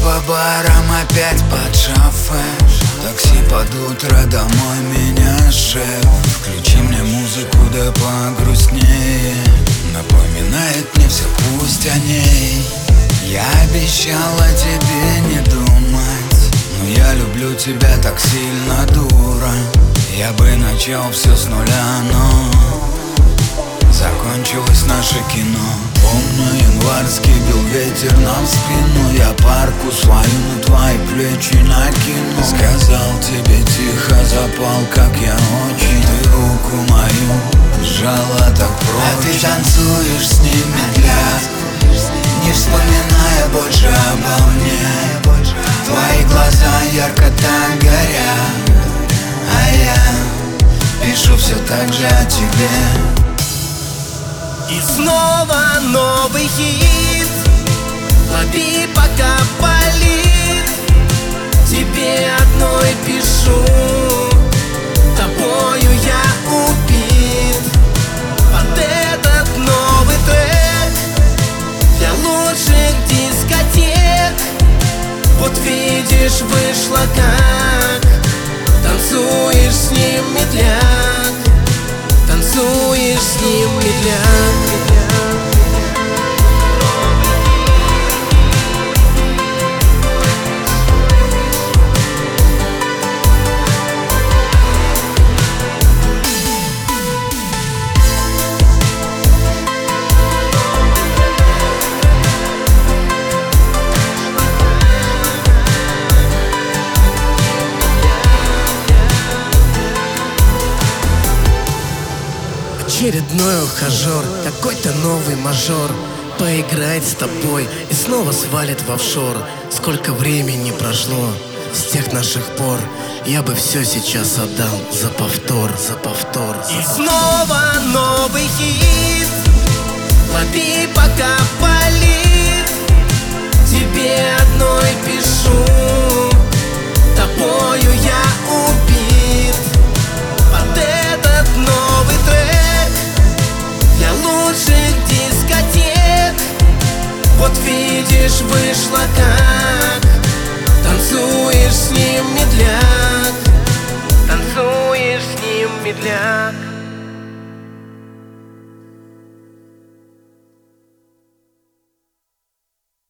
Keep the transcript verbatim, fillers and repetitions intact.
по барам, опять под шофе. Такси под утро, домой меня шеф. Включи мне музыку, да погрустнее. Напоминает мне все, пусть о ней. Я обещала тебе не думать, но я люблю тебя так сильно, дура. Я бы начал все с нуля, но закончилось наше кино. Помню, январский бил ветер нам в спину. Я парку свою на твои плечи накину. Сказал тебе тихо, запал, как я очень. Ты руку мою сжала так прочно. А ты танцуешь с ним медля, не вспоминая больше обо мне. Твои глаза ярко так горят, а я пишу все так же о тебе. И снова новый хит, лови пока болит. Тебе одной пишу, тобою я убит. Под этот новый трек для лучших дискотек. Вот видишь, вышло как. Танцуешь с ним медляк, танцуешь с ним медляк. Очередной ухажер, какой-то новый мажор поиграет с тобой и снова свалит в офшор. Сколько времени прошло с тех наших пор, я бы все сейчас отдал за повтор, за повтор. И снова новый хит, лови пока болит. Тебе одной пишу, тобою я убит. Под этот новый трек для лучших дискотек. Вот видишь, вышло как. Танцуешь с ним медляк, танцуешь с ним медляк.